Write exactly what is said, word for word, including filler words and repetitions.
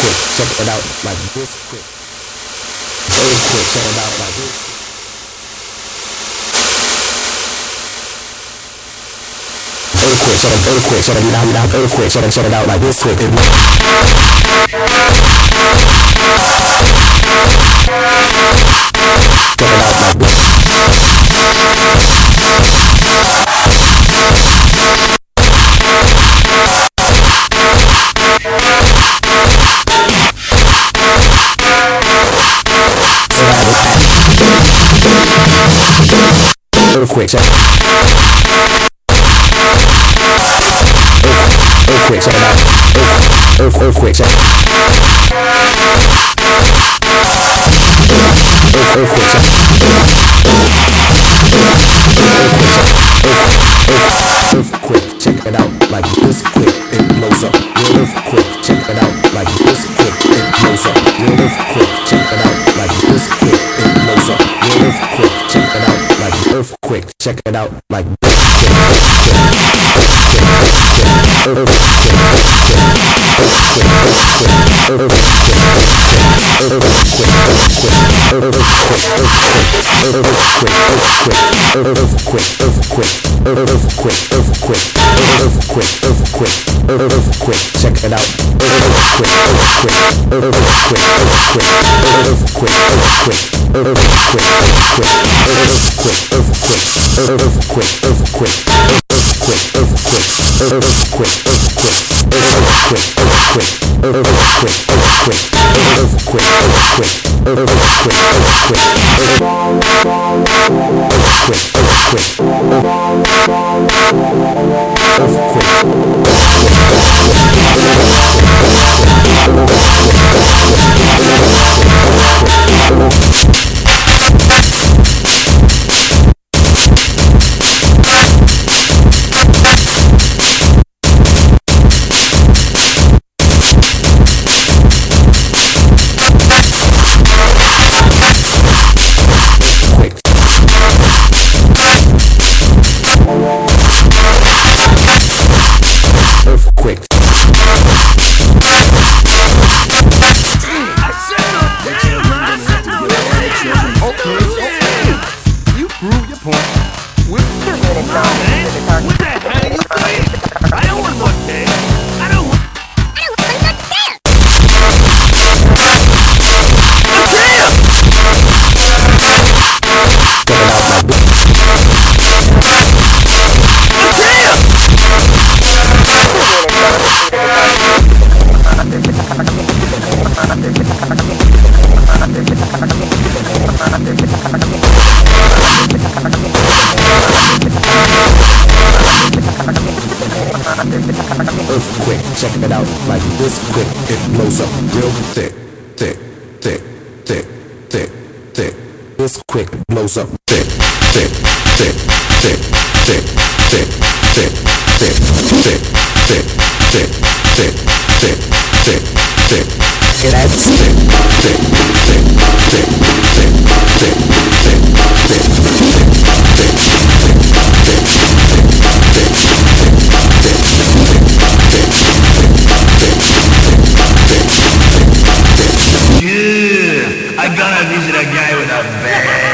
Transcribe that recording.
quick, check it out like this quick. Earthquake, check it out like this. Earthquake, check it, earthquake, check it out, out, earthquake, check it, check it out like this quick. Check it out like this. Earthquake, check it. Earthquake, check it out. Earth, earth, earthquake, check it. Earth, earthquake, check it. Earthquake, check it out like this quick. It blows up. Real earthquake, check it out like this quick. It blows up. Real earthquake, check it out like this quick. It blows up. Real earthquake, check it out like earthquake, check it out like this check it out. Earthquake, check it out like this quick. It blows up real thick, thick, thick, thick, thick, thick. This quick blows up thick, thick, thick, thick, thick, thick, thick, thick, thick, thick, thick, thick, thick, thick, thick. Get that thick, thick, thick, thick, thick, thick, thick, Yeah, I gotta visit a guy with a bag.